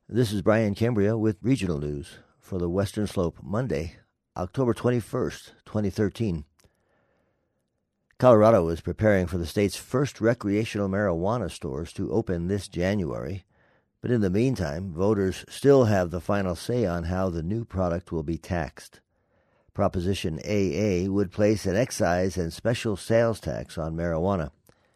This is Brian Cambria with Regional News for the Western Slope, Monday, October 21st, 2013. Colorado is preparing for the state's first recreational marijuana stores to open this January, but in the meantime, voters still have the final say on how the new product will be taxed. Proposition AA would place an excise and special sales tax on marijuana.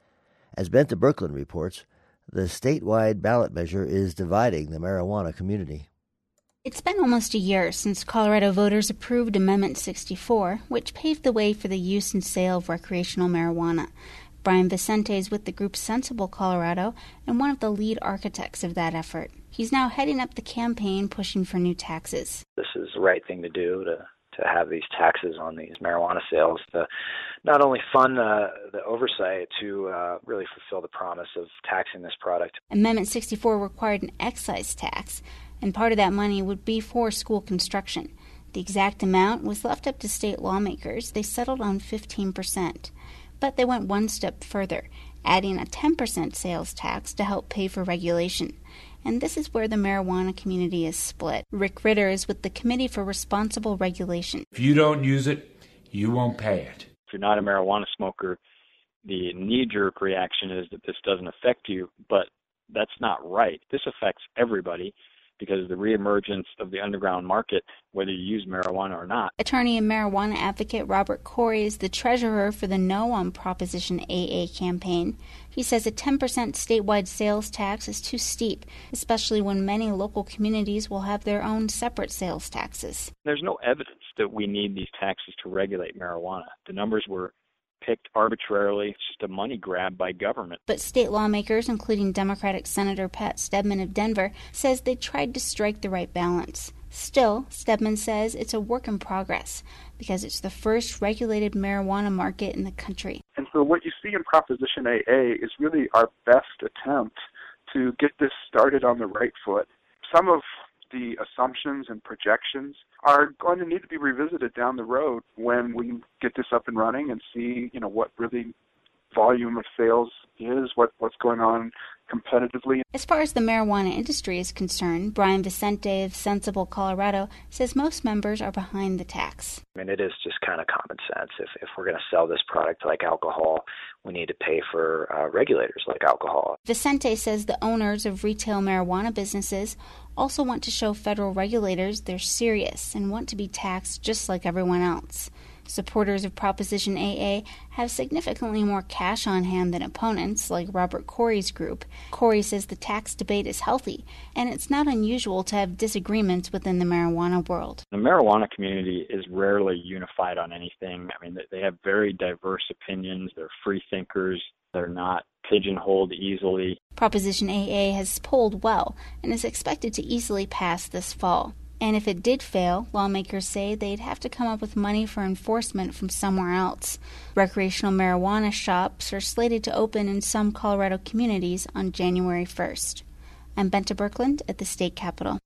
As Benta Birkeland reports, the statewide ballot measure is dividing the marijuana community. It's been almost a year since Colorado voters approved Amendment 64, which paved the way for the use and sale of recreational marijuana. Brian Vicente is with the group Sensible Colorado and one of the lead architects of that effort. He's now heading up the campaign pushing for new taxes. This is the right thing to do to have these taxes on these marijuana sales to not only fund the oversight to really fulfill the promise of taxing this product. Amendment 64 required an excise tax, and part of that money would be for school construction. The exact amount was left up to state lawmakers. They settled on 15%. But they went one step further, adding a 10% sales tax to help pay for regulation. And this is where the marijuana community is split. Rick Ritter is with the Committee for Responsible Regulation. If you don't use it, you won't pay it. If you're not a marijuana smoker, the knee-jerk reaction is that this doesn't affect you, but that's not right. This affects everybody because the reemergence of the underground market, whether you use marijuana or not. Attorney and marijuana advocate Robert Corey is the treasurer for the No on Proposition AA campaign. He says a 10% statewide sales tax is too steep, especially when many local communities will have their own separate sales taxes. There's no evidence that we need these taxes to regulate marijuana. The numbers were picked arbitrarily. It's just a money grab by government. But state lawmakers, including Democratic Senator Pat Stedman of Denver, says they tried to strike the right balance. Still, Stedman says it's a work in progress because it's the first regulated marijuana market in the country. And so what you see in Proposition AA is really our best attempt to get this started on the right foot. Some of the assumptions and projections are going to need to be revisited down the road when we get this up and running and see, what really volume of sales is, what's going on competitively. As far as the marijuana industry is concerned, Brian Vicente of Sensible Colorado says most members are behind the tax. It is just kind of common sense. If we're going to sell this product like alcohol, we need to pay for regulators like alcohol. Vicente says the owners of retail marijuana businesses also want to show federal regulators they're serious and want to be taxed just like everyone else. Supporters of Proposition AA have significantly more cash on hand than opponents, like Robert Corey's group. Corey says the tax debate is healthy, and it's not unusual to have disagreements within the marijuana world. The marijuana community is rarely unified on anything. They have very diverse opinions. They're free thinkers. They're not pigeonholed easily. Proposition AA has polled well and is expected to easily pass this fall. And if it did fail, lawmakers say they'd have to come up with money for enforcement from somewhere else. Recreational marijuana shops are slated to open in some Colorado communities on January 1st. I'm Benta Birkeland at the state capitol.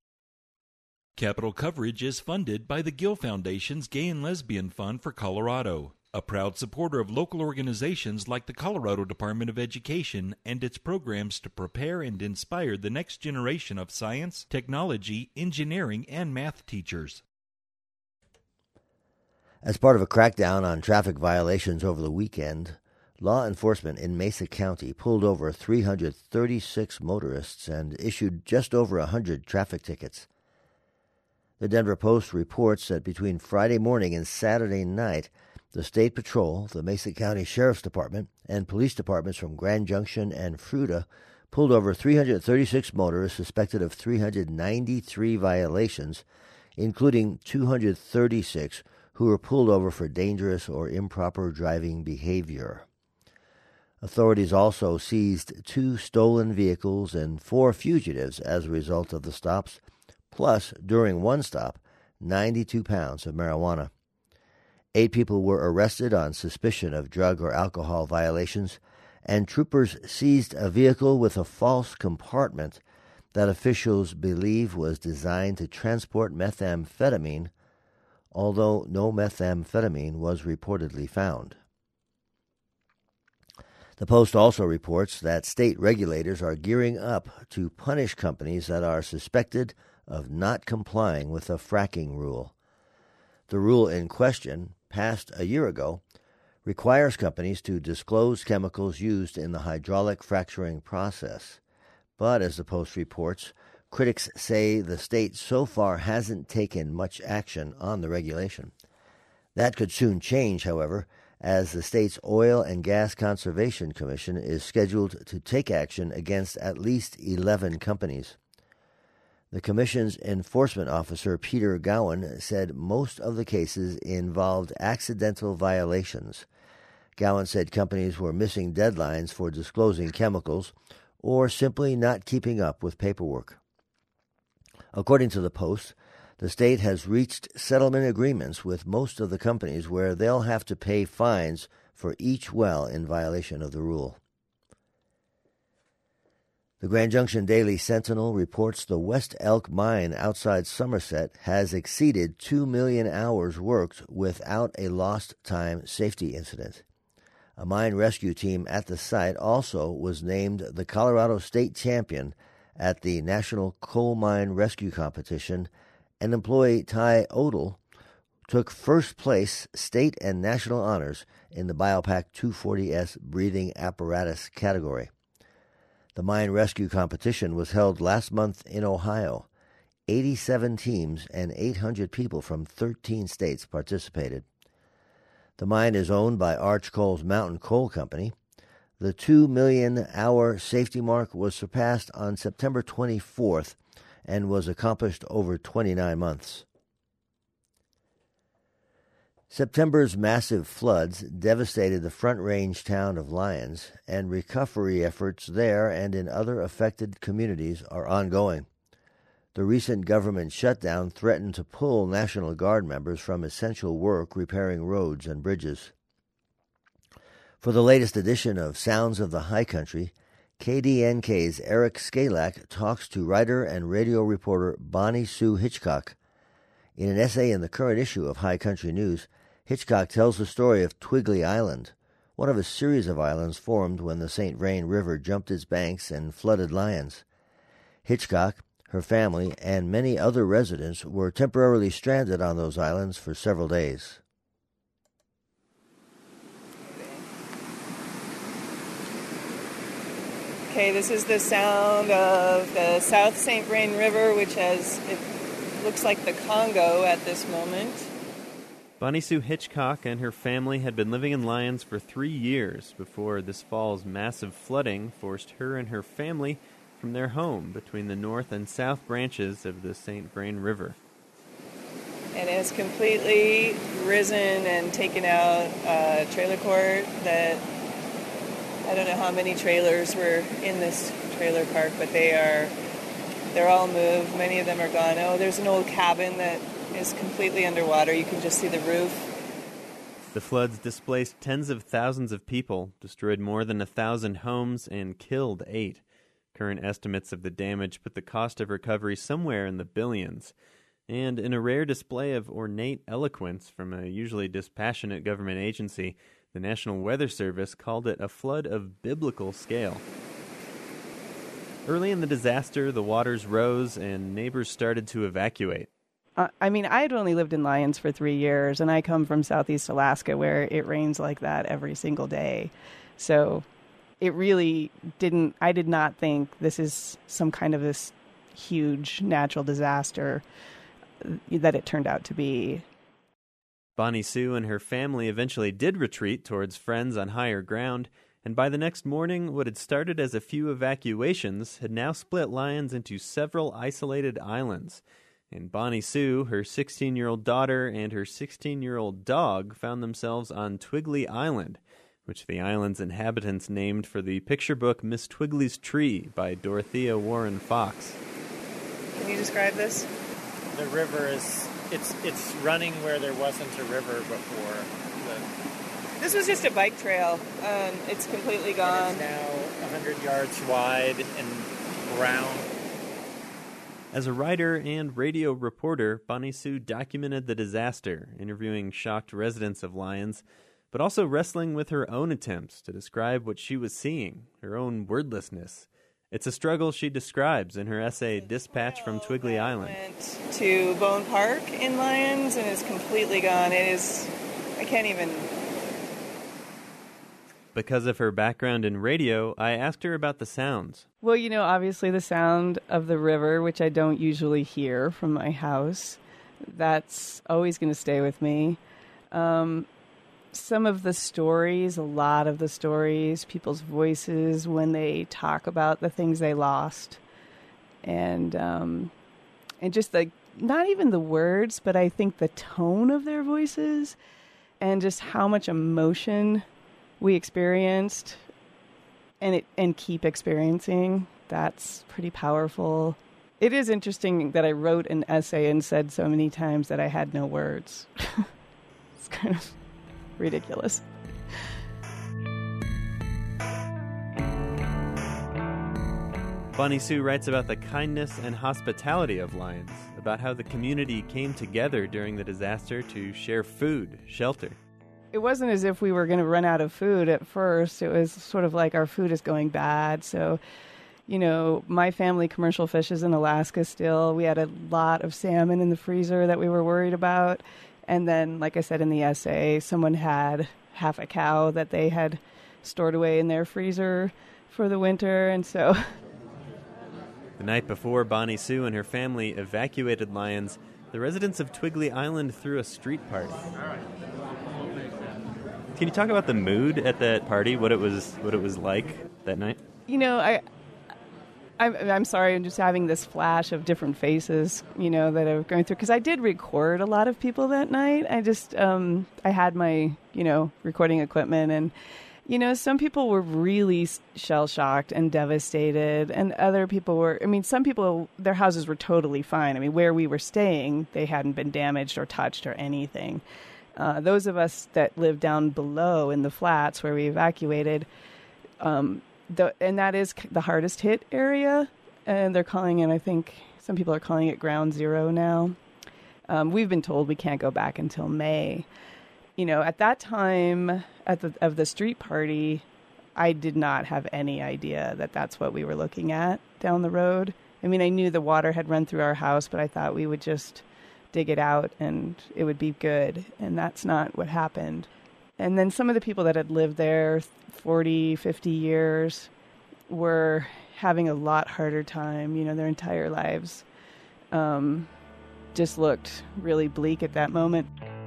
Capitol coverage is funded by the Gill Foundation's Gay and Lesbian Fund for Colorado, a proud supporter of local organizations like the Colorado Department of Education and its programs to prepare and inspire the next generation of science, technology, engineering, and math teachers. As part of a crackdown on traffic violations over the weekend, law enforcement in Mesa County pulled over 336 motorists and issued just over 100 traffic tickets. The Denver Post reports that between Friday morning and Saturday night, the State Patrol, the Mesa County Sheriff's Department, and police departments from Grand Junction and Fruita pulled over 336 motorists suspected of 393 violations, including 236 who were pulled over for dangerous or improper driving behavior. Authorities also seized 2 stolen vehicles and 4 fugitives as a result of the stops, plus, during one stop, 92 pounds of marijuana. 8 people were arrested on suspicion of drug or alcohol violations, and troopers seized a vehicle with a false compartment that officials believe was designed to transport methamphetamine, although no methamphetamine was reportedly found. The Post also reports that state regulators are gearing up to punish companies that are suspected of not complying with the fracking rule. The rule in question, passed a year ago, requires companies to disclose chemicals used in the hydraulic fracturing process. But, as the Post reports, critics say the state so far hasn't taken much action on the regulation. That could soon change, however, as the state's Oil and Gas Conservation Commission is scheduled to take action against at least 11 companies. The Commission's enforcement officer, Peter Gowan, said most of the cases involved accidental violations. Gowan said companies were missing deadlines for disclosing chemicals or simply not keeping up with paperwork. According to the Post, the state has reached settlement agreements with most of the companies where they'll have to pay fines for each well in violation of the rule. The Grand Junction Daily Sentinel reports the West Elk mine outside Somerset has exceeded 2 million hours worked without a lost time safety incident. A mine rescue team at the site also was named the Colorado State Champion at the National Coal Mine Rescue Competition, and employee Ty Odell took first place state and national honors in the Biopac 240S breathing apparatus category. The mine rescue competition was held last month in Ohio. 87 teams and 800 people from 13 states participated. The mine is owned by Arch Coal's Mountain Coal Company. The 2 million hour safety mark was surpassed on September 24th and was accomplished over 29 months. September's massive floods devastated the Front Range town of Lyons, and recovery efforts there and in other affected communities are ongoing. The recent government shutdown threatened to pull National Guard members from essential work repairing roads and bridges. For the latest edition of Sounds of the High Country, KDNK's Eric Skalak talks to writer and radio reporter Bonnie Sue Hitchcock. In an essay in the current issue of High Country News, Hitchcock tells the story of Twiggly Island, one of a series of islands formed when the St. Vrain River jumped its banks and flooded Lyons. Hitchcock, her family, and many other residents were temporarily stranded on those islands for several days. Okay, this is the sound of the South St. Vrain River, which it looks like the Congo at this moment. Bonnie Sue Hitchcock and her family had been living in Lyons for 3 years before this fall's massive flooding forced her and her family from their home between the north and south branches of the St. Vrain River. And it's completely risen and taken out a trailer court that I don't know how many trailers were in this trailer park, but they're all moved. Many of them are gone. Oh, there's an old cabin that is completely underwater. You can just see the roof. The floods displaced tens of thousands of people, destroyed more than 1,000 homes, and killed 8. Current estimates of the damage put the cost of recovery somewhere in the billions. And in a rare display of ornate eloquence from a usually dispassionate government agency, the National Weather Service called it a flood of biblical scale. Early in the disaster, the waters rose and neighbors started to evacuate. I had only lived in Lyons for 3 years, and I come from Southeast Alaska where it rains like that every single day. So it really I did not think this is some kind of this huge natural disaster that it turned out to be. Bonnie Sue and her family eventually did retreat towards friends on higher ground, and by the next morning, what had started as a few evacuations had now split Lyons into several isolated islands. And Bonnie Sue, her 16-year-old daughter, and her 16-year-old dog found themselves on Twiggly Island, which the island's inhabitants named for the picture book Miss Twiggly's Tree by Dorothea Warren Fox. Can you describe this? The river it's running where there wasn't a river before. This was just a bike trail. It's completely gone. It's now 100 yards wide and brown. As a writer and radio reporter, Bonnie Sue documented the disaster, interviewing shocked residents of Lyons. but also wrestling with her own attempts to describe what she was seeing, her own wordlessness. It's a struggle she describes in her essay, Dispatch from Twiggly Island. Went to Bone Park in Lyons and is completely gone. I can't even... Because of her background in radio, I asked her about the sounds. Well, obviously the sound of the river, which I don't usually hear from my house, that's always going to stay with me. Some of the stories, a lot of the stories, people's voices when they talk about the things they lost. And just not even the words, but I think the tone of their voices and just how much emotion we experienced and keep experiencing. That's pretty powerful. It is interesting that I wrote an essay and said so many times that I had no words. It's kind of ridiculous. Bonnie Sue writes about the kindness and hospitality of Lyons, about how the community came together during the disaster to share food, shelter. It wasn't as if we were going to run out of food at first. It was sort of like our food is going bad. So, my family commercial fishes in Alaska still. We had a lot of salmon in the freezer that we were worried about. And then, like I said in the essay, someone had half a cow that they had stored away in their freezer for the winter. And so... The night before Bonnie Sue and her family evacuated Lyons, the residents of Twiggly Island threw a street party. Can you talk about the mood at that party? What it was like that night? I'm sorry. I'm just having this flash of different faces, that are going through. Because I did record a lot of people that night. I just I had my recording equipment, and some people were really shell shocked and devastated, and other people were. Some people, their houses were totally fine. Where we were staying, they hadn't been damaged or touched or anything. Those of us that lived down below in the flats where we evacuated, and that is the hardest hit area, and they're calling it, I think some people are calling it ground zero now. We've been told we can't go back until May. At that time of the street party, I did not have any idea that that's what we were looking at down the road. I knew the water had run through our house, but I thought we would just dig it out and it would be good. And that's not what happened. And then some of the people that had lived there 40, 50 years were having a lot harder time, their entire lives. Just looked really bleak at that moment.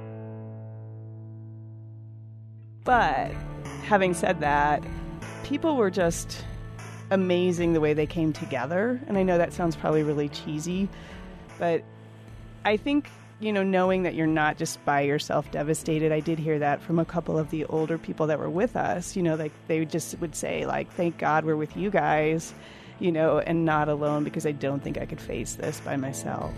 But having said that, people were just amazing the way they came together. And I know that sounds probably really cheesy, but I think, knowing that you're not just by yourself devastated, I did hear that from a couple of the older people that were with us, they just would say, thank God we're with you guys, and not alone, because I don't think I could face this by myself.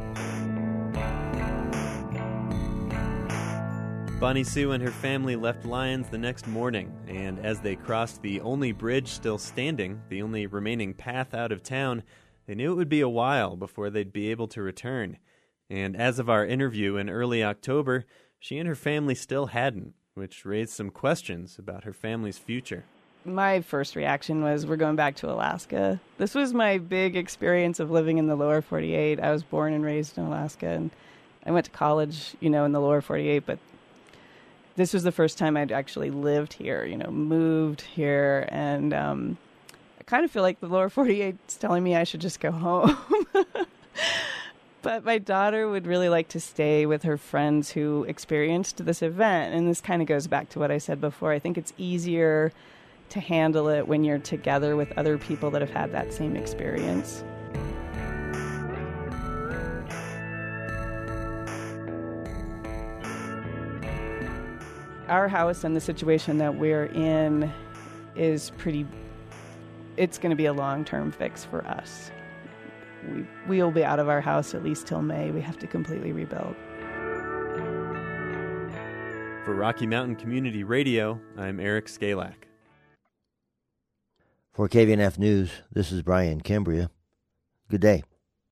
Bonnie Sue and her family left Lyons the next morning, and as they crossed the only bridge still standing, the only remaining path out of town, they knew it would be a while before they'd be able to return. And as of our interview in early October, she and her family still hadn't, which raised some questions about her family's future. My first reaction was, we're going back to Alaska. This was my big experience of living in the lower 48. I was born and raised in Alaska, and I went to college, in the lower 48, but this was the first time I'd actually lived here, moved here, and I kind of feel like the lower 48 is telling me I should just go home. But my daughter would really like to stay with her friends who experienced this event. And this kind of goes back to what I said before. I think it's easier to handle it when you're together with other people that have had that same experience. Our house and the situation that we're in is it's going to be a long-term fix for us. We'll be out of our house at least till May. We have to completely rebuild. For Rocky Mountain Community Radio, I'm Eric Skalak. For KVNF News, this is Brian Cambria. Good day.